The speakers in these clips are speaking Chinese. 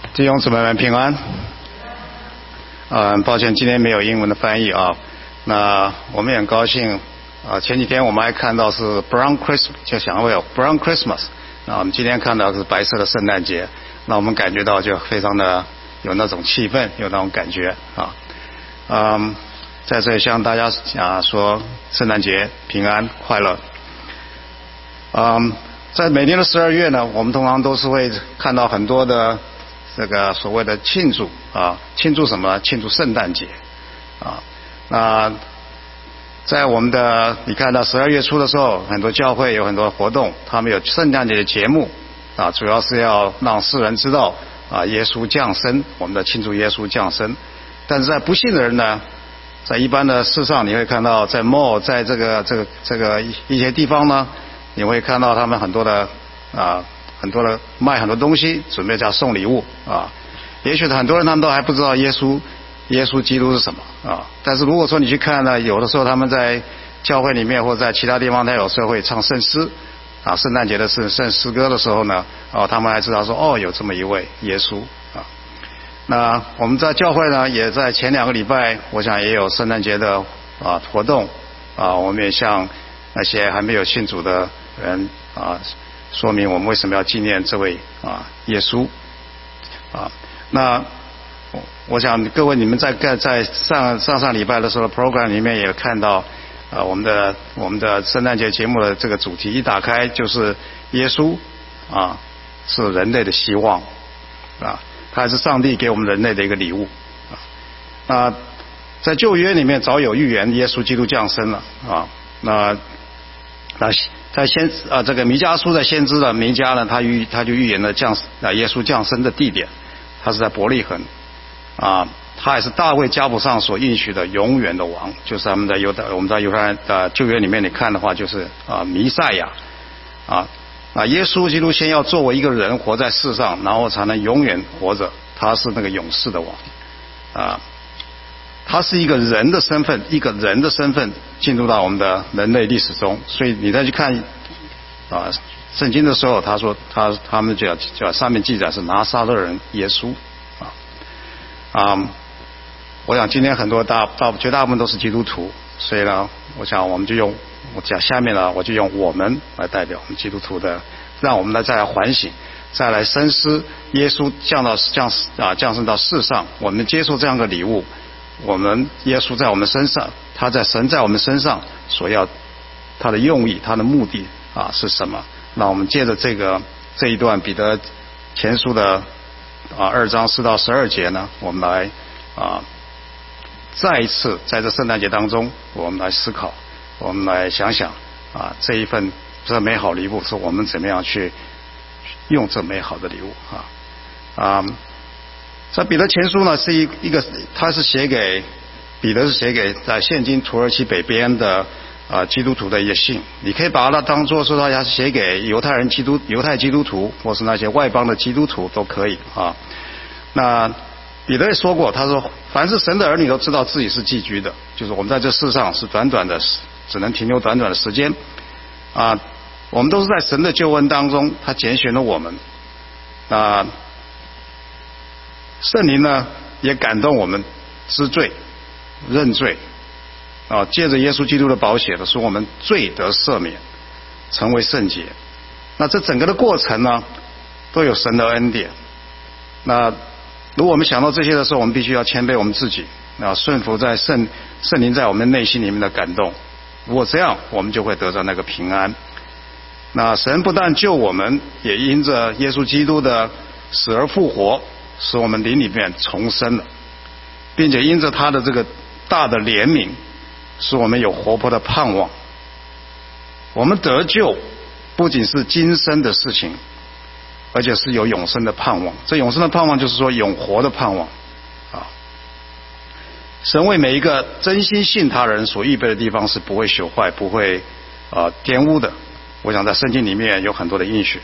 弟兄姊妹们平安。抱歉今天没有英文的翻译啊。那我们也很高兴前几天我们还看到是 Brown Christmas， 就想会有 Brown Christmas。那我们今天看到是白色的圣诞节，那我们感觉到就非常的有那种气氛，有那种感觉啊。在这里向大家说圣诞节平安快乐。在每年的12月呢，我们通常都是会看到很多的这个所谓的庆祝庆祝什么？庆祝圣诞节那在我们的你看到12月初的时候，很多教会有很多活动，他们有圣诞节的节目主要是要让世人知道耶稣降生，我们的庆祝耶稣降生。但是在不信的人呢，在一般的世上你会看到，在 mall， 在这个一些地方呢，你会看到他们很多的卖很多东西，准备要送礼物也许很多人他们都还不知道耶稣基督是什么但是如果说你去看呢，有的时候他们在教会里面或者在其他地方，他有时候会唱圣诗圣诞节的圣诗歌的时候呢他们还知道说有这么一位耶稣那我们在教会呢，也在前2个礼拜，我想也有圣诞节的活动我们也向那些还没有信主的人说明我们为什么要纪念这位耶稣那我想各位你们在上礼拜的时候 program 里面也看到我们的圣诞节节目的这个主题一打开就是耶稣是人类的希望他是上帝给我们人类的一个礼物在旧约里面早有预言耶稣基督降生了那在这个弥迦书的先知的弥迦呢，他就预言了耶稣降生的地点，他是在伯利恒他也是大卫家谱上所应许的永远的王，就是我们在犹太人的旧约里面你看的话，就是弥赛亚耶稣基督先要作为一个人活在世上，然后才能永远活着，他是那个永世的王他是一个人的身份进入到我们的人类历史中，所以你再去看圣经的时候，他说他们就上面记载是拿撒勒人耶稣我想今天很多绝大部分都是基督徒，所以呢，我想我们就用下面呢，我就用我们来代表我们基督徒的，让我们再来反省，再来深思耶稣降生到世上，我们接受这样的礼物，我们耶稣在我们身上，神在我们身上所要他的用意，他的目的是什么？那我们借着这一段彼得前书的2章4到12节呢，我们来再一次在这圣诞节当中，我们来思考，我们来想想这一份这美好礼物是我们怎么样去用这美好的礼物在彼得前书呢是一个他是彼得是写给在现今土耳其北边的基督徒的一个信，你可以把它当作说他是写给犹太基督徒，或是那些外邦的基督徒都可以那彼得也说过，他说凡是神的儿女都知道自己是寄居的，就是我们在这世上是只能停留短短的时间我们都是在神的救恩当中，他拣选了我们圣灵呢也感动我们知罪认罪借着耶稣基督的宝血的说我们罪得赦免，成为圣洁。那这整个的过程呢都有神的恩典。那如果我们想到这些的时候，我们必须要谦卑我们自己顺服在圣灵在我们内心里面的感动，如果这样我们就会得到那个平安。那神不但救我们，也因着耶稣基督的死而复活，使我们灵里面重生了，并且因着他的这个大的怜悯，使我们有活泼的盼望。我们得救不仅是今生的事情，而且是有永生的盼望。这永生的盼望就是说永活的盼望神为每一个真心信他人所预备的地方是不会朽坏不会玷污的。我想在圣经里面有很多的应许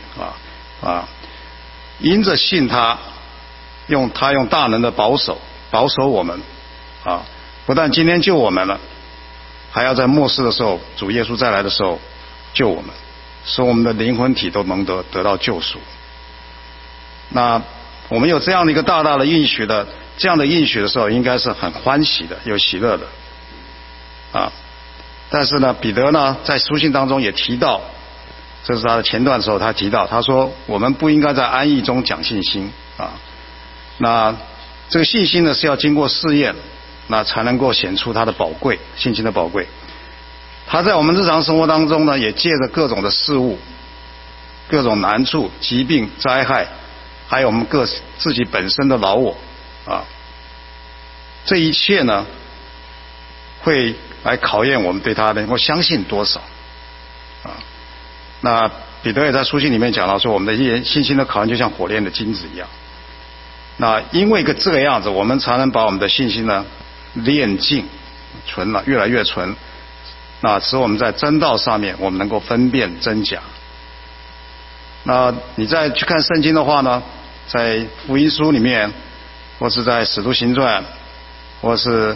因着信他用大能的保守我们不但今天救我们了，还要在末世的时候，主耶稣再来的时候救我们，使我们的灵魂体都能得到救赎。那我们有这样的一个大大的应许的，这样的应许的时候，应该是很欢喜的，有喜乐的啊。但是呢，彼得呢在书信当中也提到，这是他的前段的时候，他提到，他说我们不应该在安逸中讲信心啊。那这个信心呢是要经过试验，那才能够显出它的宝贵，信心的宝贵。他在我们日常生活当中呢，也借着各种的事物、各种难处、疾病、灾害，还有我们自己本身的老我啊，这一切呢，会来考验我们对他能够相信多少啊。那彼得也在书信里面讲到说，我们的信心的考验就像火炼的金子一样。那因为这个样子，我们才能把我们的信心呢炼净、纯了，越来越纯。那使我们在真道上面，我们能够分辨真假。那你再去看圣经的话呢，在福音书里面，或是在使徒行传，或是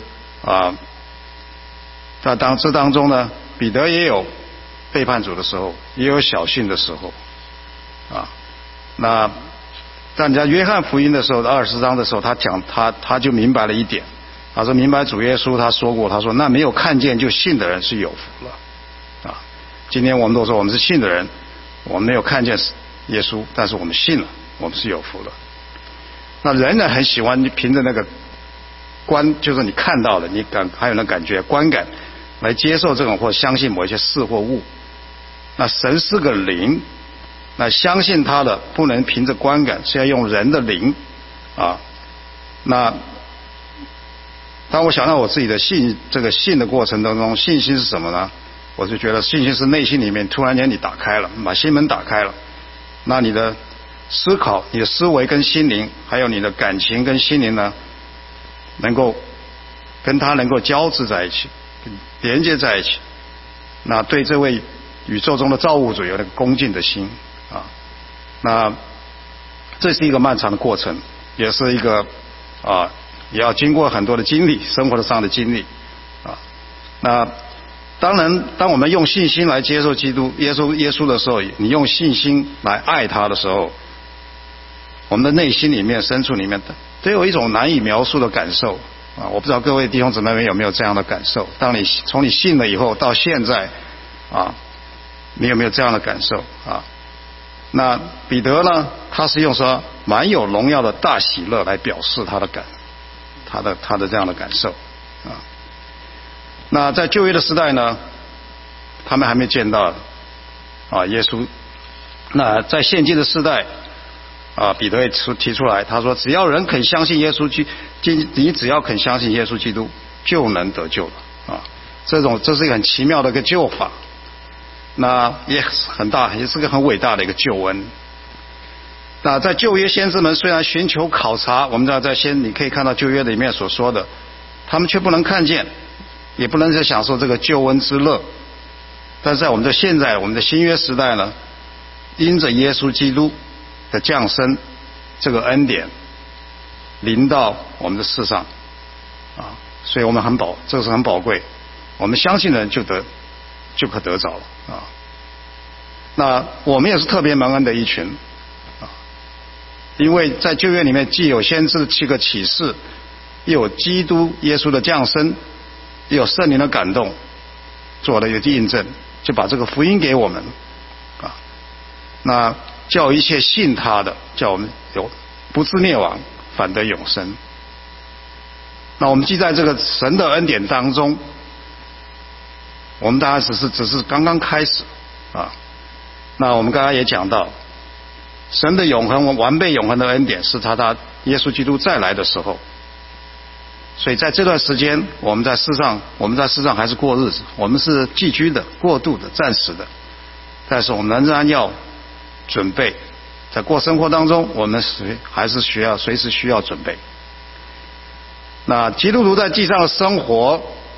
在这当中呢，彼得也有背叛主的时候，也有小信的时候啊。那但在约翰福音的时候，24章的时候，他就明白了一点。他说明白主耶稣他说过，他说那没有看见就信的人是有福了啊。今天我们都说我们是信的人，我们没有看见耶稣，但是我们信了，我们是有福了。那人呢很喜欢凭着那个就是你看到的，你还有那感觉观感来接受这种或相信某一些事或物。那神是个灵，那相信他的不能凭着观感，是要用人的灵啊。那当我想到我自己的这个信的过程当中，信心是什么呢？我就觉得信心是内心里面突然间你打开了，把心门打开了，那你的思考、你的思维跟心灵，还有你的感情跟心灵呢，能够跟它能够交织在一起，连接在一起。那对这位宇宙中的造物主有那个恭敬的心啊。那这是一个漫长的过程，也是一个也要经过很多的经历，生活上的经历啊。那当然，当我们用信心来接受基督耶稣的时候，你用信心来爱他的时候，我们的内心里面深处里面都有一种难以描述的感受啊。我不知道各位弟兄姊妹们有没有这样的感受？当你从你信了以后到现在啊，你有没有这样的感受啊？那彼得呢，他是用说满有荣耀的大喜乐来表示他的这样的感受啊。那在旧约的时代呢，他们还没见到耶稣。那在现今的时代彼得也提出来，他说只要人肯相信耶稣你只要肯相信耶稣基督就能得救了啊。这是一个很奇妙的一个救法，那也很大，也是个很伟大的一个救恩。那在旧约先知们虽然寻求考察，我们知道你可以看到旧约里面所说的，他们却不能看见，也不能再享受这个救恩之乐。但是在我们的新约时代呢，因着耶稣基督的降生，这个恩典临到我们的世上啊，所以我们这是很宝贵。我们相信的人就可得着了啊。那我们也是特别蒙恩的一群啊，因为在旧约里面既有先知的7个启示，又有基督耶稣的降生，又有圣灵的感动，做了一个印证，就把这个福音给我们啊。那叫一切信他的，叫我们不至灭亡，反得永生。那我们既在这个神的恩典当中，我们大家只是刚刚开始啊。那我们刚才也讲到，神的永恒完备永恒的恩典是他耶稣基督再来的时候。所以在这段时间，我们在世上还是过日子，我们是寄居的、过渡的、暂时的，但是我们仍然要准备，在过生活当中，我们还是随时需要准备。那基督徒在地上的生活，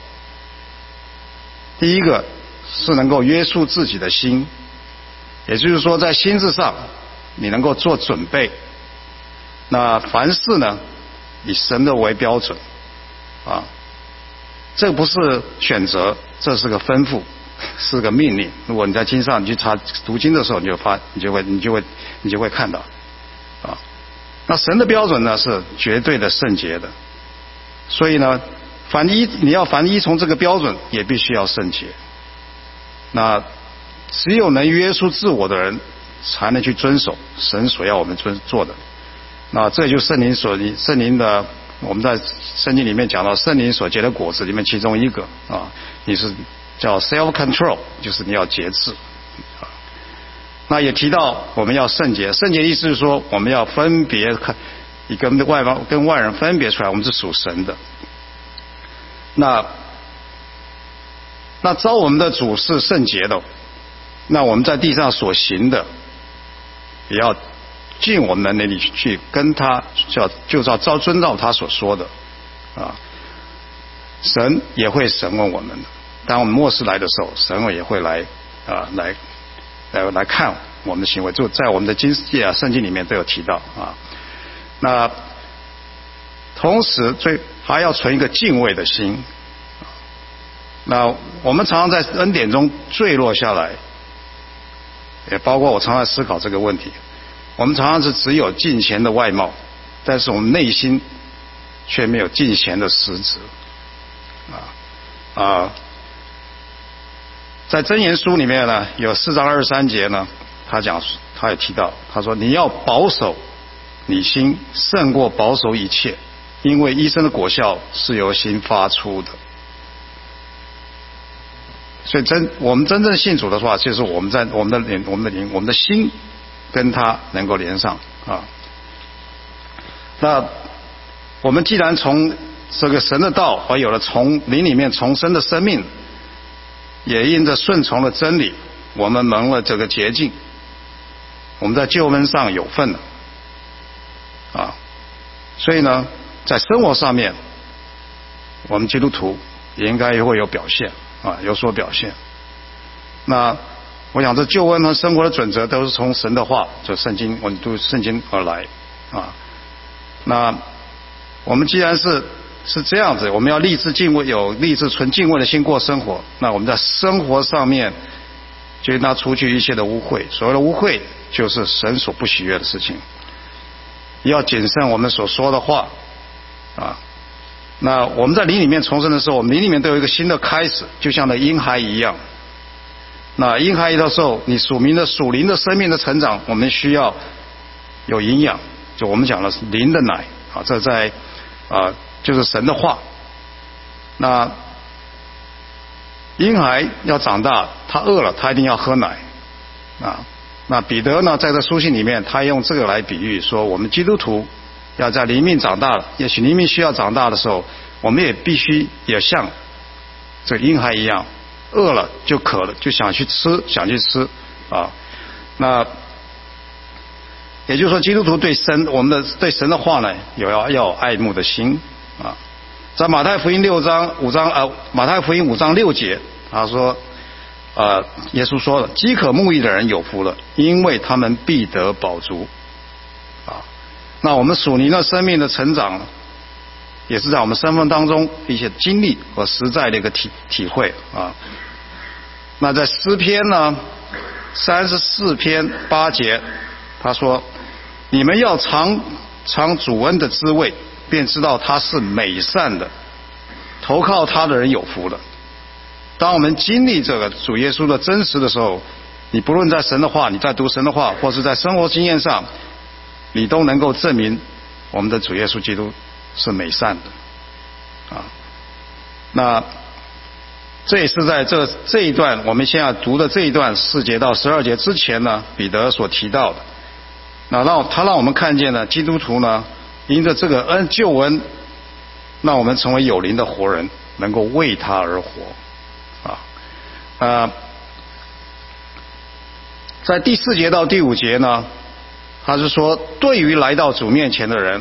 第一个是能够约束自己的心，也就是说在心智上你能够做准备。那凡事呢以神的为标准啊，这不是选择，这是个吩咐，是个命令。如果你在经上你去读经的时候，你就会看到啊。 那神的标准呢是绝对的圣洁的，所以呢，你要依从这个标准，也必须要圣洁。那只有能约束自我的人，才能去遵守神所要我们做的。那这就是圣灵的，我们在圣经里面讲到圣灵所结的果子里面其中一个啊，你是叫 self control， 就是你要节制啊。那也提到我们要圣洁，圣洁意思是说我们要分别你跟外人分别出来，我们是属神的。那照我们的主是圣洁的，那我们在地上所行的，也要尽我们的能力去跟他遵照他所说的啊。神也会审问我们的，当我们末世来的时候，神也会来看我们的行为，就在我们的圣经里面都有提到啊。那同时还要存一个敬畏的心。那我们常常在恩典中坠落下来，也包括我常常思考这个问题。我们常常是只有敬虔的外貌，但是我们内心却没有敬虔的实质在箴言书里面呢，有4章23节呢，他也提到，他说你要保守你心胜过保守一切，因为一生的果效是由心发出的。所以我们真正信主的话，就是我们的心跟他能够连上啊。那我们既然从这个神的道而有了从灵里面重生的生命，也因着顺从了真理，我们蒙了这个洁净，我们在救恩上有份了啊。所以呢，在生活上面，我们基督徒也应该会有表现啊，有所表现。那我想这救恩和生活的准则都是从神的话，就圣经，我们读圣经而来啊。那我们既然是这样子，我们要立志敬畏，有立志存敬畏的心过生活。那我们在生活上面就应当除去一切的污秽，所谓的污秽就是神所不喜悦的事情。要谨慎我们所说的话啊。那我们在灵里面重生的时候，我们灵里面都有一个新的开始，就像那婴孩一样。那婴孩的时候，你属灵的生命的成长，我们需要有营养，就我们讲的灵的奶啊，这在就是神的话。那婴孩要长大，他饿了，他一定要喝奶啊。那彼得呢，在这书信里面，他用这个来比喻说，我们基督徒要在灵命长大了，也许灵命需要长大的时候，我们也必须也像这个婴孩一样，饿了就渴了，就想去吃啊。那也就是说，基督徒我们对神的话呢，要有爱慕的心啊。在马太福音5章6节，他说耶稣说了，饥渴慕义的人有福了，因为他们必得饱足啊。那我们属灵的生命的成长，也是在我们身份当中一些经历和实在的一个体会啊。那在诗篇呢34篇8节，他说，你们要尝尝主恩的滋味，便知道他是美善的，投靠他的人有福了。当我们经历这个主耶稣的真实的时候，你不论在神的话，你在读神的话，或是在生活经验上，你都能够证明我们的主耶稣基督是美善的啊。那这也是在这一段我们现在读的这一段4节到12节之前呢，彼得所提到的。那他让我们看见呢，基督徒呢，因着这个救恩，让我们成为有灵的活人，能够为他而活啊。在第4节到第5节呢，他是说，对于来到主面前的人，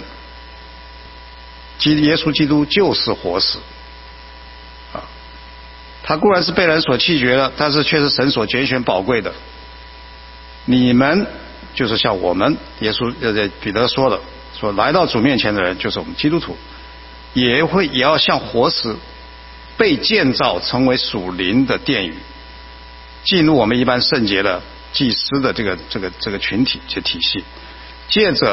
耶稣基督就是活死啊。他固然是被人所弃绝的，但是却是神所拣选宝贵的。你们就是像我们，彼得说了，说来到主面前的人，就是我们基督徒，也要像活死，被建造成为属灵的殿宇，进入我们一般圣洁的祭司的这个群体体系，借着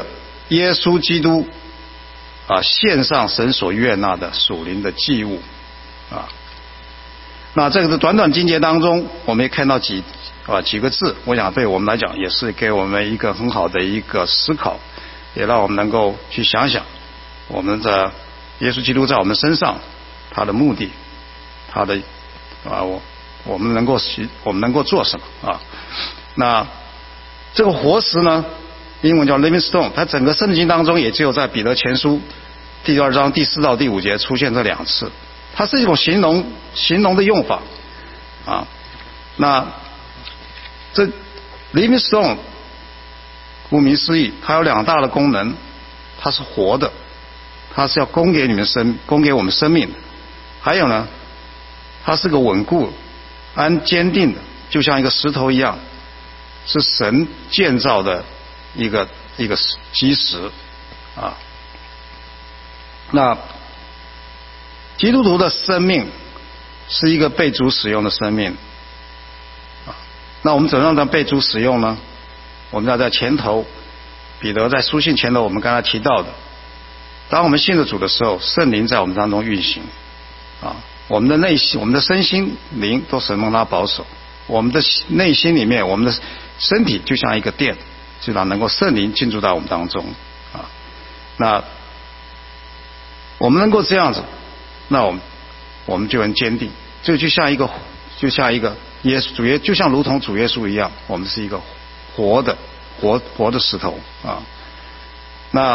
耶稣基督献上神所悦纳的属灵的祭物啊。那这个短短经节当中，我们也看到几个字，我想对我们来讲也是给我们一个很好的一个思考，也让我们能够去想想我们的耶稣基督在我们身上他的目的，他的我们能够做什么啊？那这个活石呢，英文叫 living stone， 它整个圣经当中也只有在彼得前书第2章第4到第5节出现这2次，它是一种形容的用法啊。那这 living stone 顾名思义，它有2大的功能，它是活的，它是要供给我们生命的，还有呢，它是个稳固坚定的，就像一个石头一样，是神建造的一个基石啊。那基督徒的生命是一个被主使用的生命啊。那我们怎么样被主使用呢？我们要在前头，彼得在书信前头我们刚才提到的，当我们信了主的时候，圣灵在我们当中运行啊。我们的内心、我们的身心灵都神蒙他保守。我们的内心里面，我们的身体就像一个殿，就让能够圣灵进入到我们当中啊。那我们能够这样子，那我们就很坚定。这就像一个耶稣就像如同主耶稣一样，我们是一个活的石头啊。那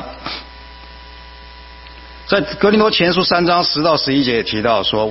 在哥林多前书3章10到11节也提到说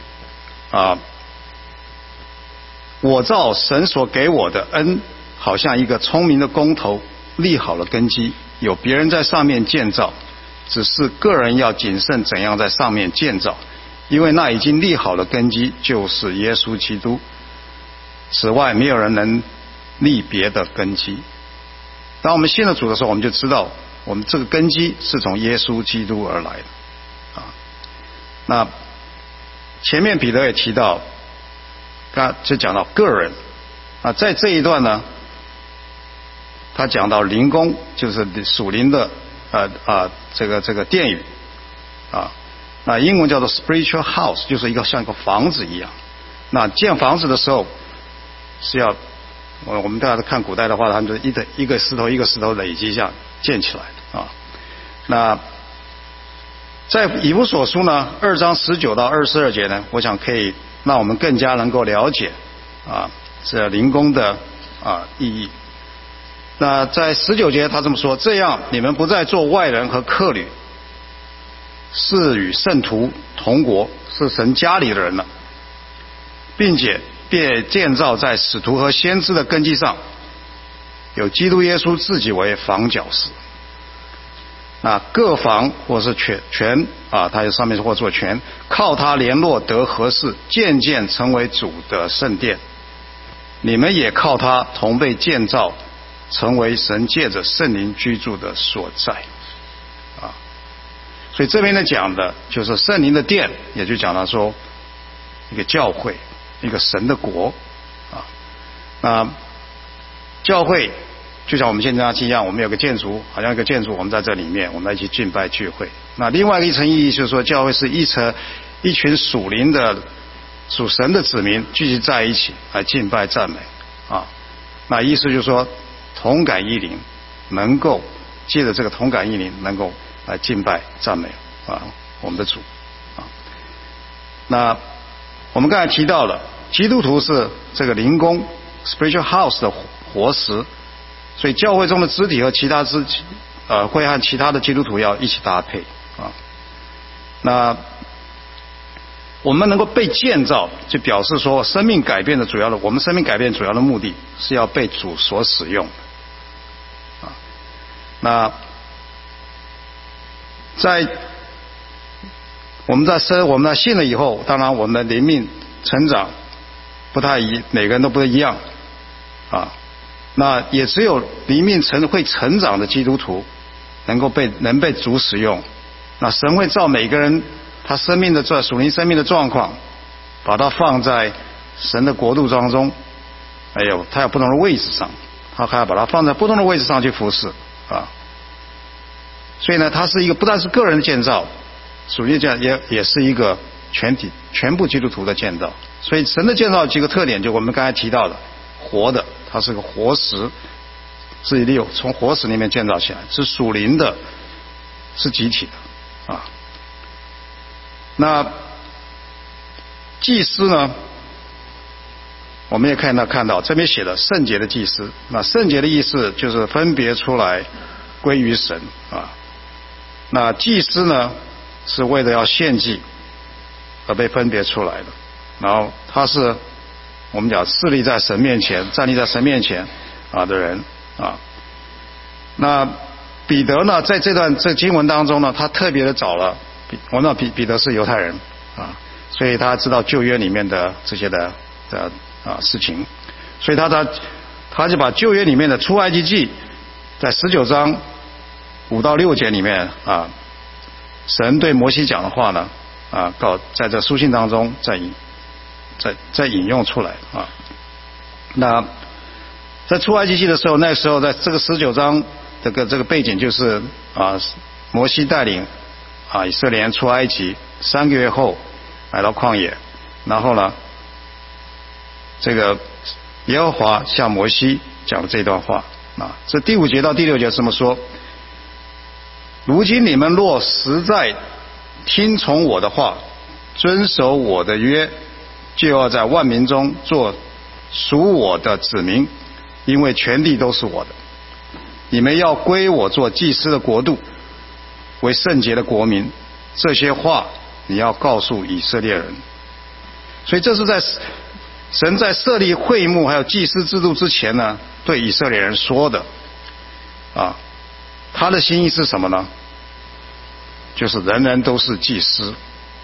我照神所给我的恩，好像一个聪明的工头立好了根基，有别人在上面建造，只是个人要谨慎怎样在上面建造，因为那已经立好了根基就是耶稣基督，此外没有人能立别的根基。当我们信了主的时候，我们就知道我们这个根基是从耶稣基督而来的啊。那前面彼得也提到，刚就讲到个人啊，在这一段呢，他讲到灵宫，就是属灵的这个殿宇啊。那英文叫做 spiritual house， 就是像一个房子一样。那建房子的时候是要我们大家看古代的话，他们就一个石头一个石头累积这样建起来啊。那在以弗所书呢2章19到22节呢，我想可以让我们更加能够了解这灵宫的意义。那在19节他这么说，这样你们不再做外人和客旅，是与圣徒同国，是神家里的人了，并且便建造在使徒和先知的根基上，有基督耶稣自己为房角石。那各房或是全它上面或做全，靠它联络得合适，渐渐成为主的圣殿。你们也靠它同被建造，成为神借着圣灵居住的所在啊。所以这边呢讲的就是圣灵的殿，也就讲到说一个教会，一个神的国啊。那教会就像我们现在一样，我们有个建筑，好像一个建筑，我们在这里面，我们一起敬拜聚会。那另外一层意义就是说，教会是一群属灵的属神的子民聚集在一起来敬拜赞美啊。那意思就是说，同感一灵，能够借着这个同感一灵，能够来敬拜赞美我们的主啊。那我们刚才提到了，基督徒是这个灵宫 spiritual house 的活石。所以教会中的肢体和其他会和其他的基督徒要一起搭配啊。那我们能够被建造，就表示说生命改变的我们生命改变主要的目的是要被主所使用啊。那我们在信了以后，当然我们的灵命成长每个人都不一样啊。那也只有灵命会成长的基督徒能被主使用。那神会照每个人他属灵生命的状况，把它放在神的国度当中。他有不同的位置上，他还要把它放在不同的位置上去服侍啊。 所以呢，它是一个不但是个人的建造，属灵建造也是一个全部基督徒的建造。所以神的建造几个特点，就我们刚才提到的，活的，它是个活石，自己从活石里面建造起来，是属灵的，是集体的啊。那祭司呢，我们也看到这边写的圣洁的祭司。那圣洁的意思就是分别出来归于神啊。那祭司呢，是为了要献祭而被分别出来的，然后他是我们讲站立在神面前啊的人啊。那彼得呢，在这经文当中呢，他特别的找了，我们知道彼得是犹太人啊，所以他知道旧约里面的这些的事情，所以他就把旧约里面的出埃及记在19章5到6节里面啊，神对摩西讲的话呢啊，在这书信当中再引用出来啊。那在出埃及记的时候，那时候在这个19章这个背景就是啊，摩西带领啊以色列人出埃及3个月后来到旷野，然后呢，这个耶和华向摩西讲了这段话啊。这第5节到第6节这么说：如今你们若实在听从我的话，遵守我的约，就要在万民中做属我的子民，因为全地都是我的。你们要归我做祭司的国度，为圣洁的国民。这些话你要告诉以色列人。所以这是在神在设立会幕还有祭司制度之前呢，对以色列人说的啊。他的心意是什么呢？就是人人都是祭司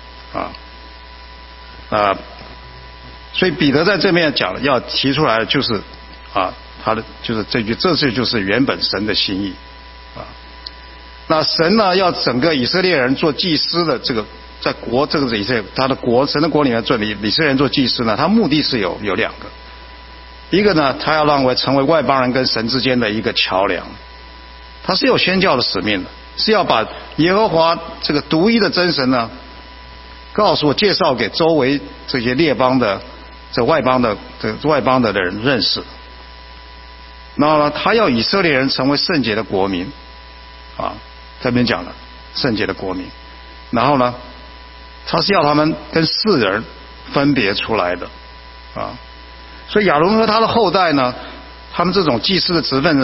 所以彼得在这边讲了，要提出来的就是啊，他的就是这就是原本神的心意啊。那神呢，要整个以色列人做祭司的这个，在这个以色列他的神的国里面做以色列人做祭司呢，他目的是有2个，一个呢，他要成为外邦人跟神之间的一个桥梁，他是有宣教的使命的，是要把耶和华这个独一的真神呢，介绍给周围这些列邦的外邦的人认识。然后呢，他要以色列人成为圣洁的国民啊，这边讲了圣洁的国民。然后呢，他是要他们跟世人分别出来的啊。所以亚伦和他的后代呢，他们这种祭司的职分呢，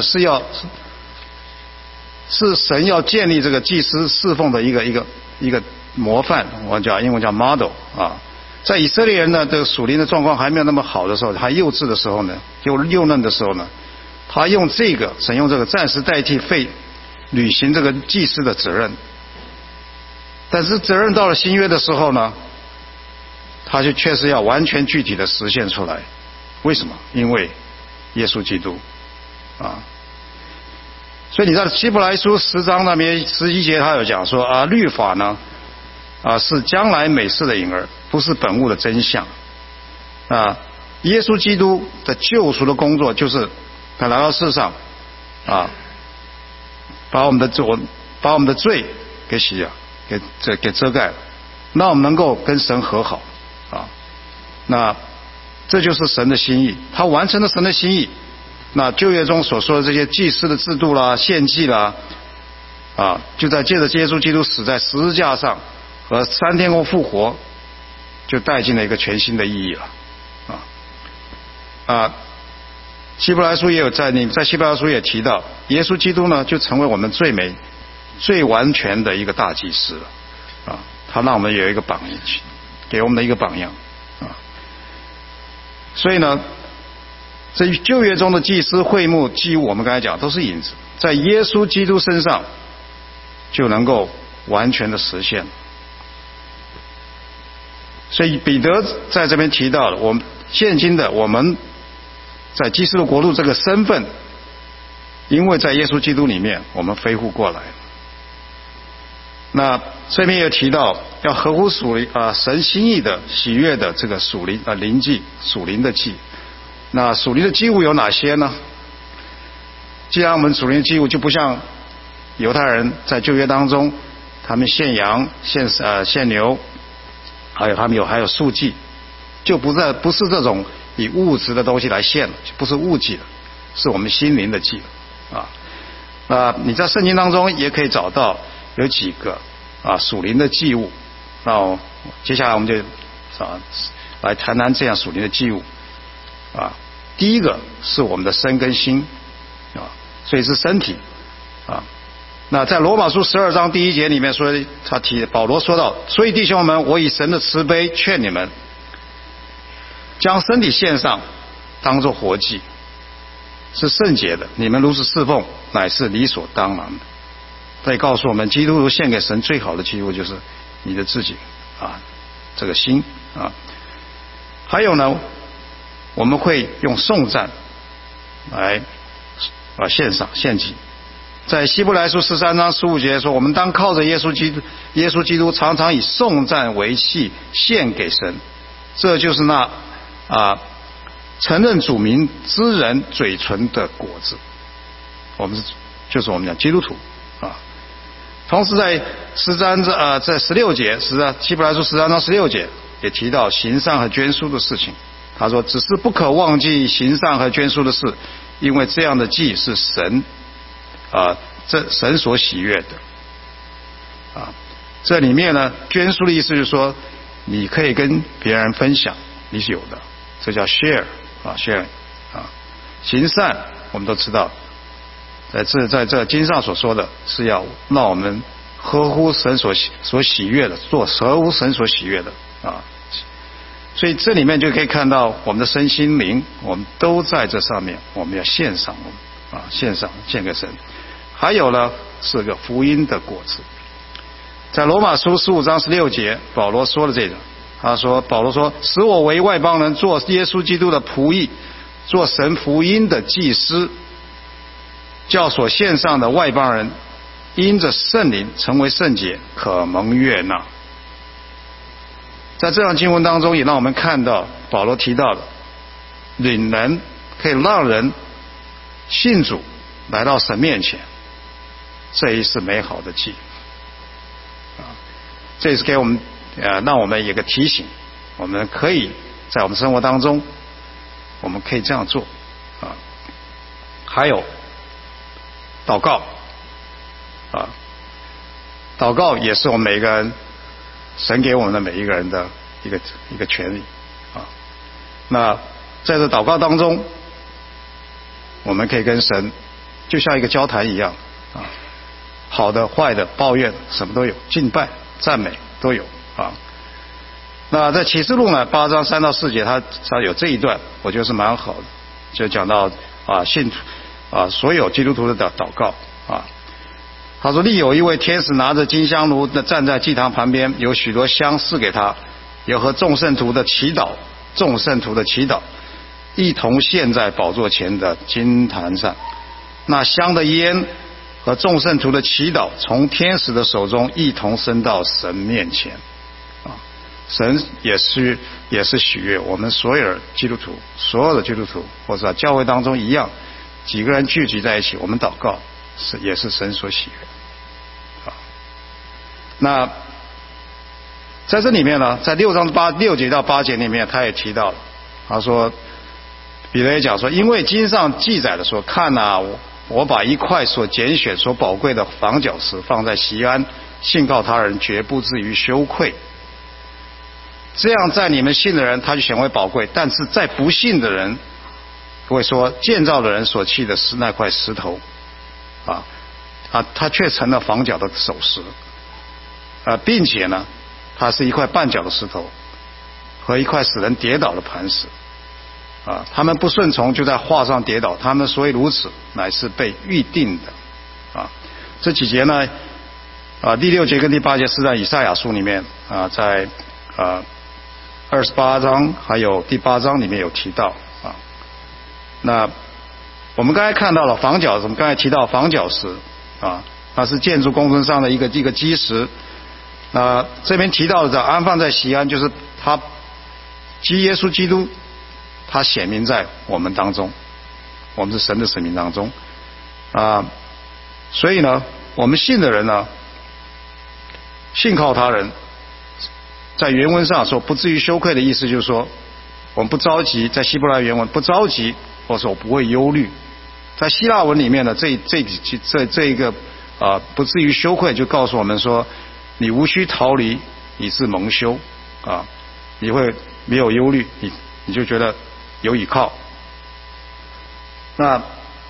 是神要建立这个祭司侍奉的一个模范，我讲英文叫 model 啊。在以色列人的这个属灵的状况还没有那么好的时候，还幼稚的时候呢，幼嫩的时候呢，神用这个暂时代替履行这个祭司的责任。但是责任到了新约的时候呢，他就确实要完全具体的实现出来。为什么？因为耶稣基督啊。所以你在希伯来书10章那边11节，他有讲说啊，律法呢是将来美事的影儿，不是本物的真相啊。耶稣基督的救赎的工作，就是他来到世上啊，把我们的罪给洗了，给遮盖了，那我们能够跟神和好啊。那这就是神的心意，他完成了神的心意。那旧约中所说的这些祭司的制度啦、献祭啦啊，就在借着耶稣基督死在十字架上和3天后复活，就带进了一个全新的意义了啊。希伯来书也有在希伯来书也提到，耶稣基督呢就成为我们最完全的一个大祭司了啊。他让我们有一个榜样，给我们的一个榜样啊。所以呢，这旧约中的祭司会幕祭物，我们刚才讲都是影子，在耶稣基督身上就能够完全的实现。所以彼得在这边提到了，我们现今的我们在基督的国度这个身份，因为在耶稣基督里面我们恢复过来。那这边也提到要合乎神心意的喜悦的这个灵祭，属灵的祭。那属灵的祭物有哪些呢？既然我们属灵的祭物就不像犹太人在旧约当中，他们献羊、献牛，还有他们还有素祭，就不是这种以物质的东西来献了，就不是物祭了，是我们心灵的祭了啊。你在圣经当中也可以找到有几个属灵的祭物。那接下来我们就来谈谈这样属灵的祭物啊。第一个是我们的身跟心啊，所以是身体啊。那在罗马书12章第1节里面说，保罗说到，所以弟兄们，我以神的慈悲劝你们，将身体献上，当作活祭，是圣洁的，你们如此侍奉，乃是理所当然的。这也告诉我们，基督徒献给神最好的祭物就是你的自己啊，这个心啊。还有呢，我们会用颂赞来献上献祭。在希伯来书13章15节说，我们当靠着耶稣基督常常以颂赞为器献给神，这就是那承认主名之人嘴唇的果子。就是我们讲基督徒啊。同时在在16节，希伯来书13章16节也提到行善和捐书的事情。他说，只是不可忘记行善和捐书的事，因为这样的祭是神所喜悦的啊。这里面呢，捐书的意思就是说，你可以跟别人分享你是有的，这叫 share sharing 啊。行善我们都知道，在这经上所说的是要让我们合乎神所喜悦的，做合乎神所喜悦的啊。所以这里面就可以看到我们的身心灵，我们都在这上面，我们要献上献给神。还有呢，是个福音的果子。在罗马书15章16节，保罗说了这个，保罗说，使我为外邦人做耶稣基督的仆役，做神福音的祭司，叫所献上的外邦人因着圣灵成为圣洁，可蒙悦纳。在这样经文当中，也让我们看到保罗提到的领人可以让人信主来到神面前，这也是美好的祭啊。这也是给我们让我们有个提醒，我们可以在我们生活当中，我们可以这样做啊。还有祷告啊，祷告也是我们每一个人，神给我们的每一个人的一个权利啊。那在这祷告当中，我们可以跟神就像一个交谈一样啊，好的坏的抱怨什么都有，敬拜赞美都有啊。那在启示录呢8章3到4节，它有这一段，我觉得是蛮好的，就讲到信徒所有基督徒的祷告啊。他说，另有一位天使拿着金香炉站在祭坛旁边，有许多香赐给他，有和众圣徒的祈祷一同献在宝座前的金坛上。那香的烟和众圣徒的祈祷从天使的手中一同升到神面前啊。神也是喜悦我们所有的基督徒或者教会当中一样，几个人聚集在一起，我们祷告也是神所喜悦啊。那在这里面呢，在6章6节到8节里面，他也提到了，他说，彼得也讲说，因为经上记载的说，看啊，我把一块所拣选所宝贵的房角石放在锡安，信告他人绝不至于羞愧。这样在你们信的人他就显为宝贵，但是在不信的人会说，建造的人所弃的是那块石头它却成了房角的首石并且呢，它是一块绊脚的石头和一块使人跌倒的磐石他们不顺从，就在画上跌倒，他们所以如此，乃是被预定的这几节呢第6节跟第8节是在以赛亚书里面在28章还有第8章里面有提到那我们刚才看到了房角，我们刚才提到房角石它是建筑工程上的一个基石。这边提到的安放在锡安，就是他耶稣基督，他显明在我们当中，我们是神的生命当中所以呢， 我们信的人呢，信靠他人，在原文上说不至于羞愧的意思就是说，我们不着急，在希伯来原文不着急，或者说我不会忧虑。在希腊文里面呢，这一个不至于羞愧，就告诉我们说，你无需逃离，以致蒙羞啊，你会没有忧虑，你就觉得有依靠。那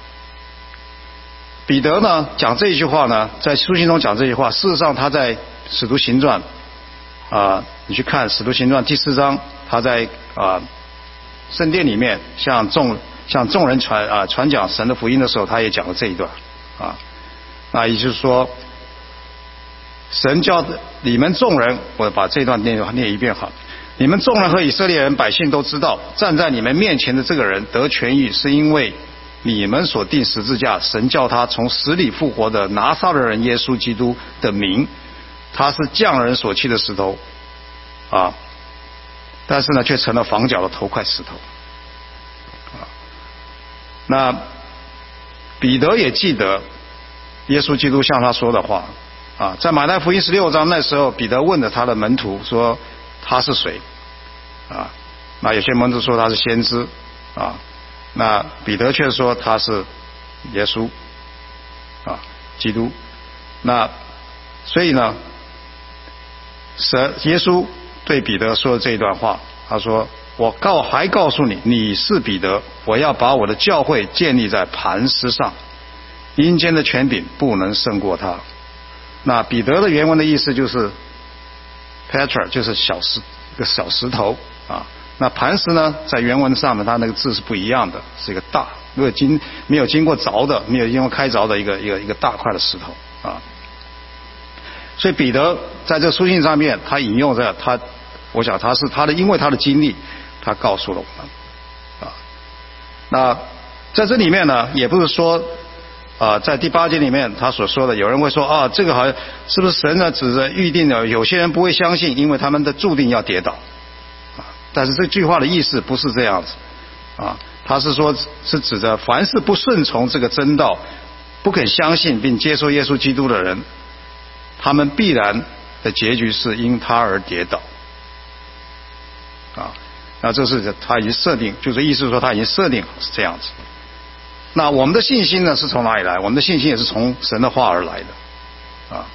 彼得呢讲这一句话呢，在书信中讲这句话，事实上他在使徒行传你去看使徒行传第4章，他在圣殿里面向众人传讲神的福音的时候，他也讲了这一段那也就是说，神叫你们众人，我把这段念一遍好。你们众人和以色列人百姓都知道，站在你们面前的这个人得痊愈，是因为你们所钉十字架，神叫他从死里复活的拿撒勒人耶稣基督的名，他是匠人所弃的石头但是呢却成了房角的头块石头那彼得也记得耶稣基督向他说的话在马太福音16章，那时候彼得问了他的门徒说他是谁那有些门徒说他是先知那彼得却说他是耶稣基督。那所以呢，耶稣对彼得说这一段话，他说我还告诉你，你是彼得，我要把我的教会建立在磐石上，阴间的权柄不能胜过他。那彼得的原文的意思就是 Petra， 就是一个小石头那磐石呢，在原文上面它那个字是不一样的，是一个大没有经过凿的，没有经过开凿的一个大块的石头所以彼得在这个书信上面，他引用着我想因为他的经历，他告诉了我们那在这里面呢，也不是说在第8节里面他所说的，有人会说这个好像是不是神呢指着预定的有些人不会相信，因为他们的注定要跌倒但是这句话的意思不是这样子他是说是指着凡是不顺从这个真道，不肯相信并接受耶稣基督的人，他们必然的结局是因他而跌倒那这是他已经设定，就是意思是说他已经设定是这样子。那我们的信心呢是从哪里来？我们的信心也是从神的话而来的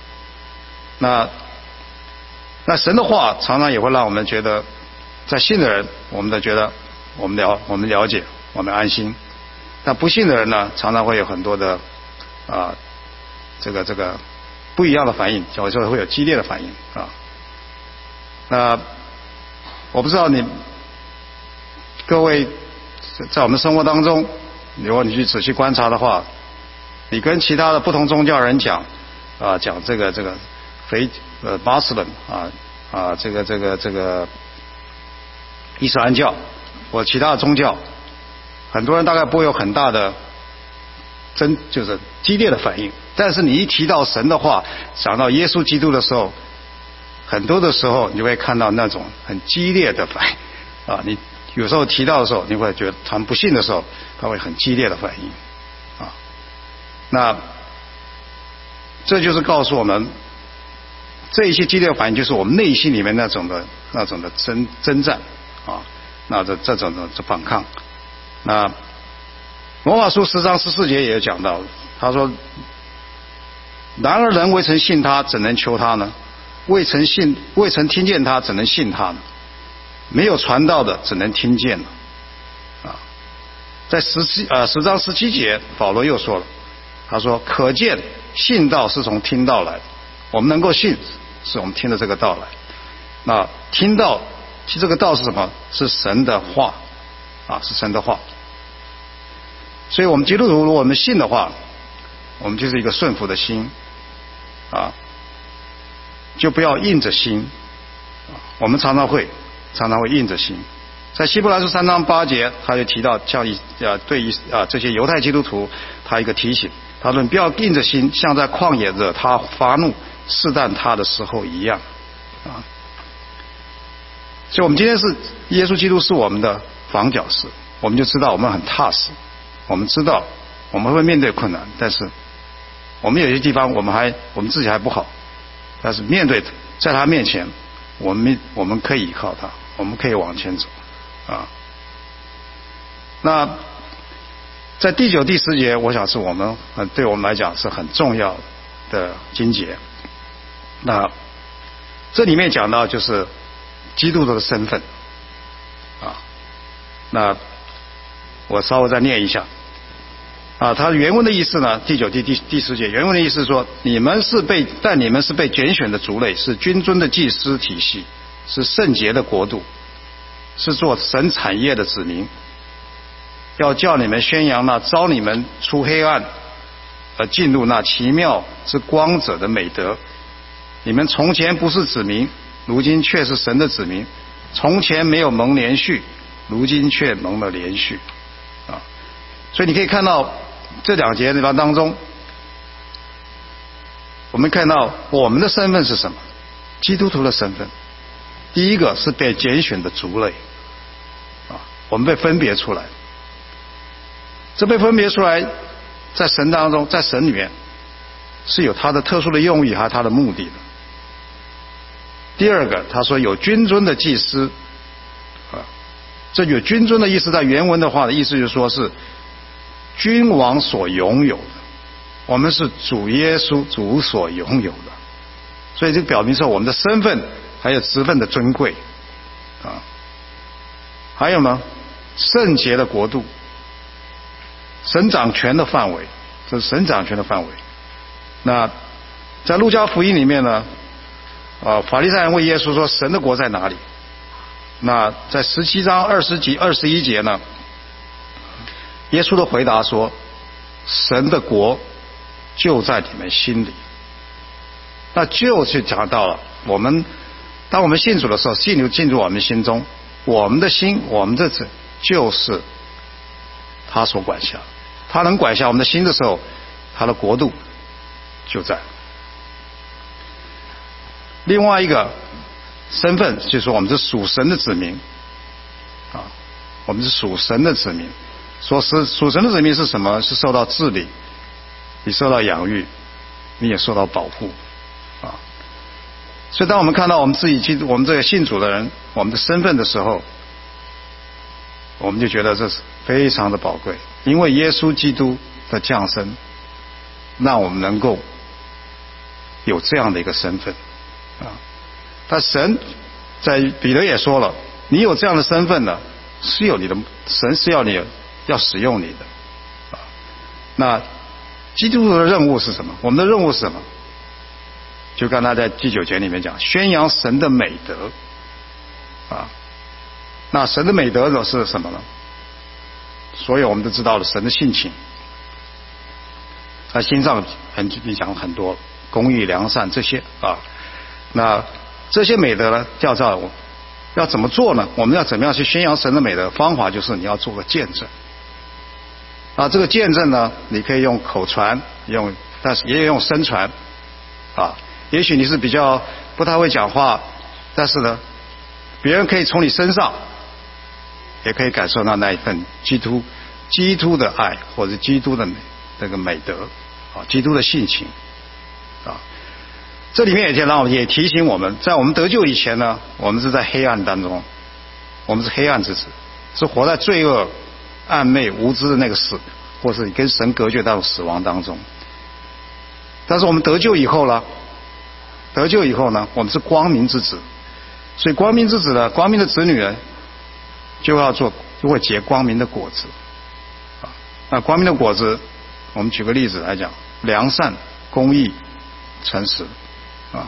那神的话常常也会让我们觉得，在信的人我们觉得我们了解，我们安心。但不信的人呢，常常会有很多的这个不一样的反应，有时候会有激烈的反应那我不知道各位在我们生活当中，如果你去仔细观察的话，你跟其他的不同宗教人讲这个巴斯伦这个伊斯兰教或其他的宗教，很多人大概不会有很大的就是激烈的反应，但是你一提到神的话，想到耶稣基督的时候，很多的时候你就会看到那种很激烈的反应你有时候提到的时候，你会觉得他们不信的时候，他会很激烈的反应那这就是告诉我们，这一些激烈的反应就是我们内心里面那种的征战那这种的反抗。那罗马书10章14节也有讲到，他说然而人未曾信他，怎能求他呢？未曾听见他，怎能信他呢？没有传道的，怎能听见呢？在10章17节保罗又说了，他说可见信道是从听道来的，我们能够信是我们听的这个道来。那听道其实这个道是什么？是神的话是神的话。所以我们基督徒如果我们信的话，我们就是一个顺服的心就不要硬着心我们常常会硬着心。在希伯来书3章8节，他就提到对于这些犹太基督徒他一个提醒，他说你不要硬着心，像在旷野惹他发怒试探他的时候一样所以我们今天是耶稣基督是我们的房角石，我们就知道我们很踏实，我们知道我们会面对困难，但是我们有些地方我们自己还不好，但是面对在他面前，我们可以依靠他，我们可以往前走啊。那在第9、第10节，我想是对我们来讲是很重要的经节。那这里面讲到就是基督徒的身份啊。那我稍微再念一下啊，它原文的意思呢，第9、第10节原文的意思是说，你们是被拣选的族类，是君尊的祭司体系，是圣洁的国度，是做神产业的子民，要叫你们宣扬那召你们出黑暗而进入那奇妙之光者的美德。你们从前不是子民，如今却是神的子民；从前没有蒙连续，如今却蒙了连续啊。所以你可以看到这2节地方当中，我们看到我们的身份是什么？基督徒的身份，第一个是被拣选的族类啊，我们被分别出来。这被分别出来，在神当中，在神里面是有它的特殊的用意，还有它的目的的。第二个，他说有君尊的祭司啊，这有君尊的意思，在原文的话的意思就是说是君王所拥有的，我们是主耶稣主所拥有的，所以这表明说我们的身份还有职分的尊贵啊。还有呢，圣洁的国度，神掌权的范围，这是神掌权的范围。那在路加福音里面呢，法利赛人问耶稣说神的国在哪里？那在17章21节呢，耶稣的回答说神的国就在你们心里。那就讲到了当我们信主的时候，信进入我们心中，我们的心，我们的就是他所管辖，他能管辖我们的心的时候，他的国度就在。另外一个身份就是说我们是属神的子民啊，我们是属神的子民。说是属神的子民是什么？是受到治理，你受到养育，你也受到保护啊。所以当我们看到我们这个信主的人我们的身份的时候，我们就觉得这是非常的宝贵，因为耶稣基督的降生让我们能够有这样的一个身份啊。但神在彼得也说了，你有这样的身份呢，是有你的，神是要使用你的啊。那基督徒的任务是什么？我们的任务是什么？就刚才在第9节里面讲，宣扬神的美德啊。那神的美德呢是什么呢？所有我们都知道了神的性情，他心上你讲很多公义良善这些啊。那这些美德呢，要怎么做呢？我们要怎么样去宣扬神的美德？方法就是你要做个见证啊。这个见证呢，你可以用口传，但是也有用声传啊。也许你是比较不太会讲话，但是呢，别人可以从你身上也可以感受到那一份基督的爱，或者基督的那个美德啊，基督的性情啊。这里面也提醒我们，在我们得救以前呢，我们是在黑暗当中，我们是黑暗之子，是活在罪恶、暗昧、无知的那个死，或是跟神隔绝到死亡当中。但是我们得救以后呢，我们是光明之子，所以光明之子呢，光明的子女呢，就会结光明的果子啊。那光明的果子，我们举个例子来讲，良善、公义、诚实啊。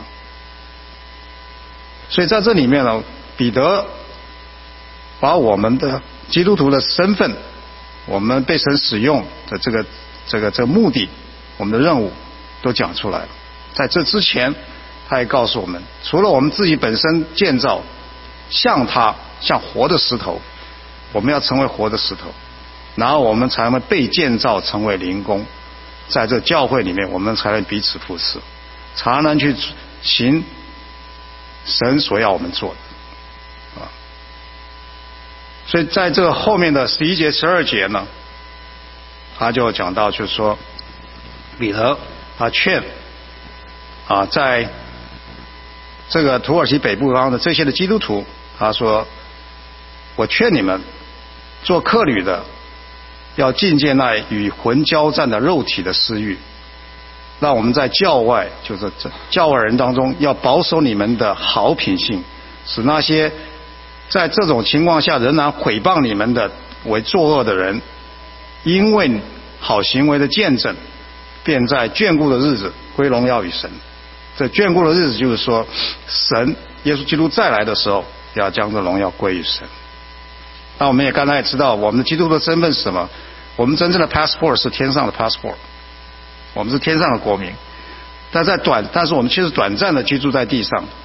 所以在这里面呢，彼得把我们的基督徒的身份，我们被神使用的这个目的，我们的任务都讲出来了。在这之前，他也告诉我们，除了我们自己本身建造像活的石头，我们要成为活的石头，然后我们才会被建造成为灵宫，在这教会里面我们才能彼此扶持，才能去行神所要我们做的啊。所以在这个后面的11节12节呢，他就讲到，就是说彼得他劝在这个土耳其北部方的这些的基督徒，他说：我劝你们做客旅的，要禁戒那与魂交战的肉体的私欲。让我们在教外，就是教外人当中，要保守你们的好品性，使那些在这种情况下仍然毁谤你们的为作恶的人，因为好行为的见证，便在眷顾的日子归荣耀与神。这眷顾的日子就是说，神耶稣基督再来的时候，要将这荣耀归于神。那我们也刚才也知道，我们的基督的身份是什么？我们真正的 passport 是天上的 passport， 我们是天上的国民。但是我们其实短暂的居住在地上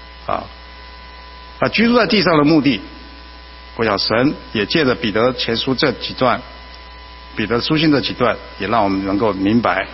居住在地上的目的，我想神也借着彼得前书这几段，彼得书信这几段，也让我们能够明白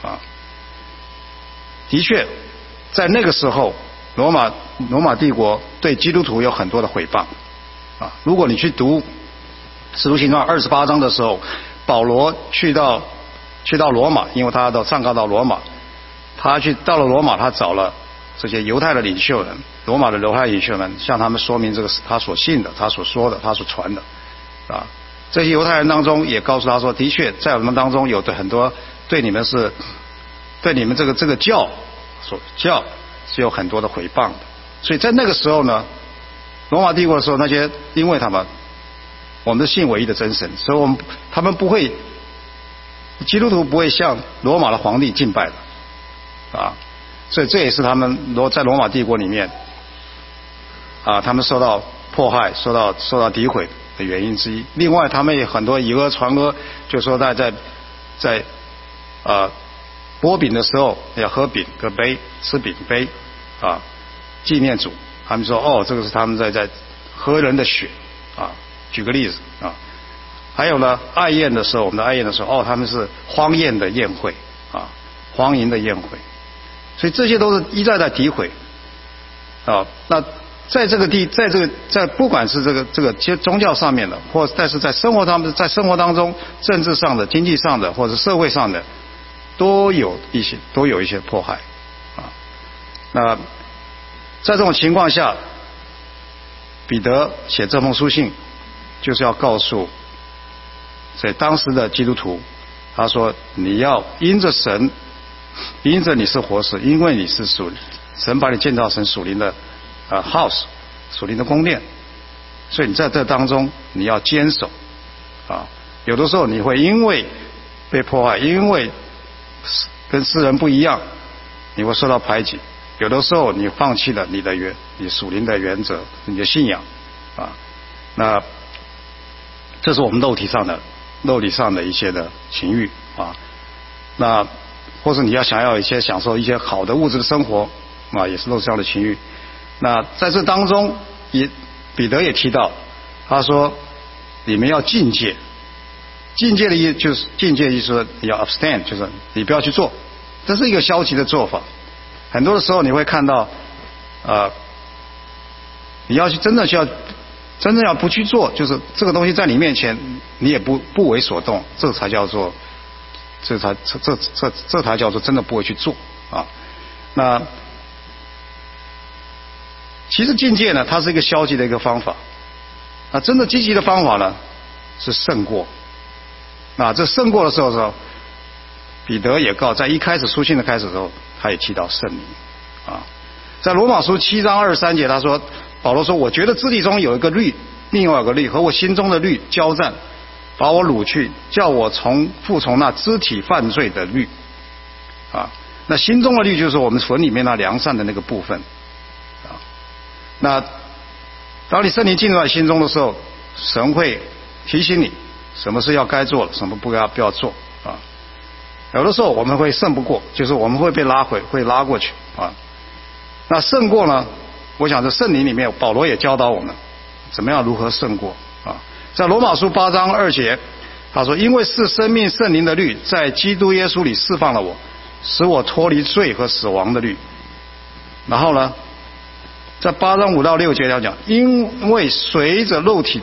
的确在那个时候，罗马帝国对基督徒有很多的毁谤如果你去读使徒行传28章的时候，保罗去到罗马，因为他要上告到罗马，到了罗马，他找了这些犹太的领袖人，罗马的犹太领袖们，向他们说明这个是他所信的，他所说的，他所传的这些犹太人当中也告诉他说，的确在我们当中有的很多对你们这个教是有很多的毁谤的。所以在那个时候呢，罗马帝国的时候，那些因为我们的信唯一的真神，所以他们不会，基督徒不会向罗马的皇帝敬拜的所以这也是他们在罗马帝国里面他们受到迫害、受到诋毁的原因之一。另外他们也很多以讹传讹，就说在剥饼的时候要喝饼和杯，吃饼杯纪念主。他们说这个是他们在喝人的血举个例子还有呢，爱宴的时候，我们的爱宴的时候他们是荒宴的宴会荒淫的宴会。所以这些都是一再在诋毁那在不管是这个宗教上面的，但是在生活当中，政治上的、经济上的，或者社会上的，都有一些迫害那在这种情况下，彼得写这封书信，就是要告诉在当时的基督徒，他说你要因着神，因着你是活石，因为你是神把你建造成属灵的house， 属灵的宫殿，所以你在这当中你要坚守有的时候你会因为被迫害，因为跟世人不一样，你会受到排挤。有的时候你放弃了你属灵的原则，你的信仰那这是我们肉体上的一些的情欲那或者你要想要享受一些好的物质的生活也是肉体上的情欲。那在这当中彼得也提到，他说你们要禁戒，禁戒的意思就是你要 abstain， 就是你不要去做，这是一个消极的做法。很多的时候你会看到你要去真正要不去做，就是这个东西在你面前你也不为所动，这才叫做真的不会去做那其实禁戒呢，它是一个消极的一个方法。那真的积极的方法呢，是胜过。那这胜过的时候，彼得也在一开始书信的开始的时候，他也提到圣灵在罗马书7章23节，他说保罗说，我觉得肢体中有一个律，另外有个律和我心中的律交战，把我掳去，叫我服从那肢体犯罪的律那心中的律就是我们魂里面那良善的那个部分那当你圣灵进入到心中的时候，神会提醒你什么是要该做的，什么不要做有的时候我们会胜不过，就是我们会被拉回，会拉过去那胜过呢，我想这圣灵里面保罗也教导我们怎么样如何胜过在罗马书8章2节，他说因为是生命圣灵的律在基督耶稣里释放了我，使我脱离罪和死亡的律。然后呢，在8章5到6节要讲，因为随从肉体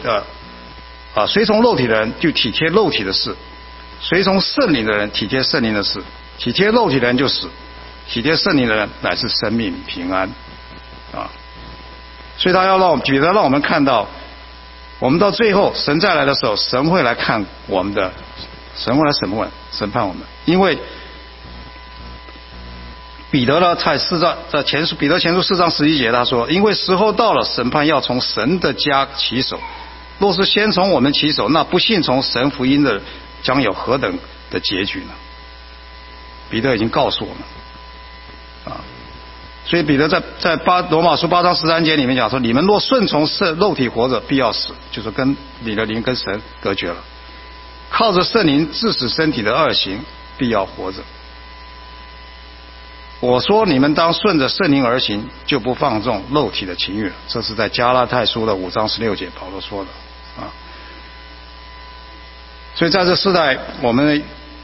的人就体贴肉体的事，随从圣灵的人体贴圣灵的事体贴肉体的人就死，体贴圣灵的人乃是生命平安啊。所以他要彼得让我们看到，我们到最后神再来的时候，神会来看我们的，神会来审判我们。因为彼得呢，在彼得前书4章11节他说，因为时候到了，审判要从神的家起手，若是先从我们起手，那不信从神福音的将有何等的结局呢？彼得已经告诉我们啊，所以彼得在罗马书8章13节里面讲说，你们若顺从肉体活着，必要死，就是跟你的灵跟神隔绝了；靠着圣灵致死身体的恶行，必要活着。我说你们当顺着圣灵而行，就不放纵肉体的情欲了。这是在加拉太书的5章16节保罗说的啊。所以在这世代，我们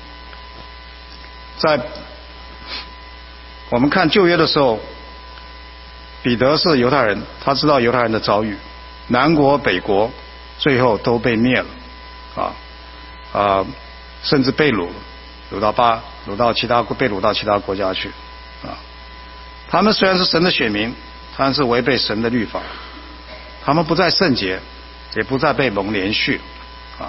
看旧约的时候，彼得是犹太人，他知道犹太人的遭遇，南国北国最后都被灭了甚至被掳到其他国家去啊。他们虽然是神的选民，他们是违背神的律法，他们不再圣洁，也不再被蒙连续啊。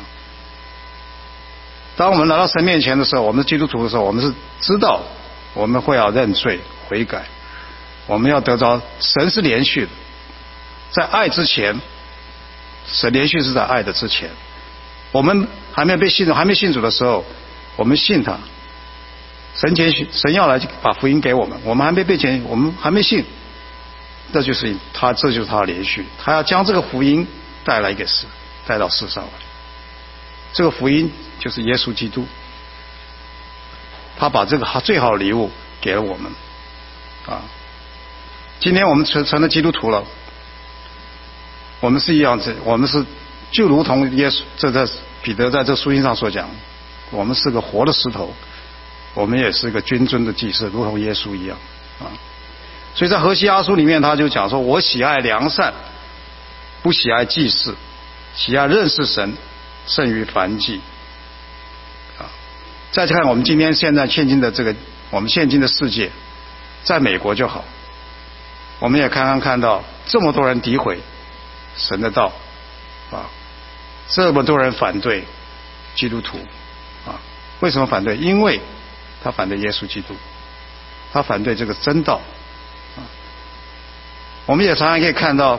当我们来到神面前的时候，我们是基督徒的时候，我们是知道我们会要认罪悔改，我们要得着神是连续的，在爱之前，神连续是在爱的之前。我们还没信主的时候，我们信他，神要来把福音给我们，我们还没被拣，我们还没信，这就是他的连续，他要将这个福音带到世上来。这个福音就是耶稣基督，他把这个最好的礼物给了我们啊。今天我们成了基督徒了，我们是一样子，我们是就如同耶稣，彼得在这书信上所讲，我们是个活的石头，我们也是一个君尊的祭司，如同耶稣一样啊。所以在何西阿书里面，他就讲说，我喜爱良善，不喜爱祭祀，喜爱认识神胜于燔祭啊。再看我们现今的世界，在美国就好，我们也看到这么多人诋毁神的道啊，这么多人反对基督徒啊。为什么反对？因为他反对耶稣基督，他反对这个真道啊。我们也常常可以看到，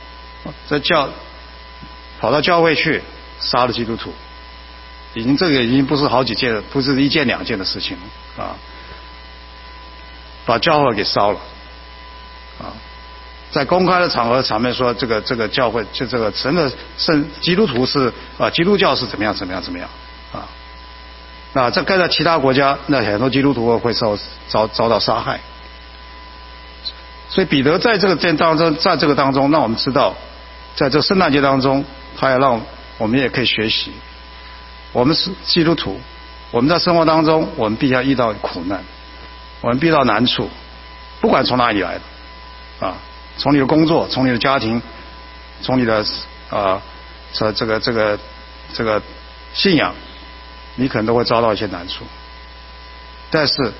跑到教会去杀了基督徒，这个已经不是好几件了，不是一件两件的事情了啊。把教会给烧了啊，在公开的场合上面说这个教会就这个神的基督徒是基督教是怎么样啊。那这在其他国家，那很多基督徒会遭到杀害。所以彼得在这个当中，让我们知道，在这圣诞节当中，他要让我们也可以学习。我们是基督徒，我们在生活当中，我们必要遇到苦难，我们遇到难处，不管从哪里来的啊，从你的工作，从你的家庭，从你的这个信仰，你可能都会遭到一些难处。但是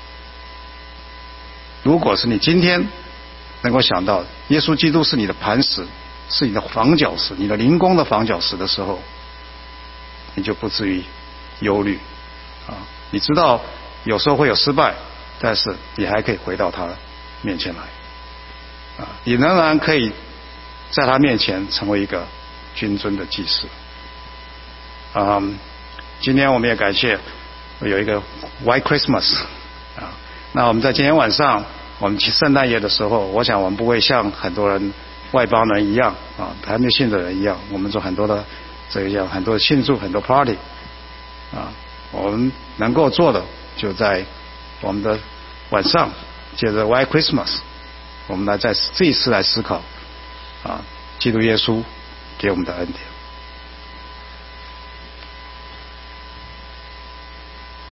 如果是你今天能够想到耶稣基督是你的磐石，是你的房角石，你的灵宫的房角石的时候，你就不至于忧虑啊。你知道有时候会有失败，但是你还可以回到他面前来啊，你仍然可以在他面前成为一个君尊的祭司啊。今天我们也感谢有一个 White Christmas 啊。那我们在今天晚上，我们去圣诞夜的时候，我想我们不会像很多人外邦人一样啊，还没信的人一样，我们做很多的很多的庆祝，很多 party 啊。我们能够做的，就在我们的晚上，借着 White Christmas， 我们这一次来思考啊，基督耶稣给我们的恩典。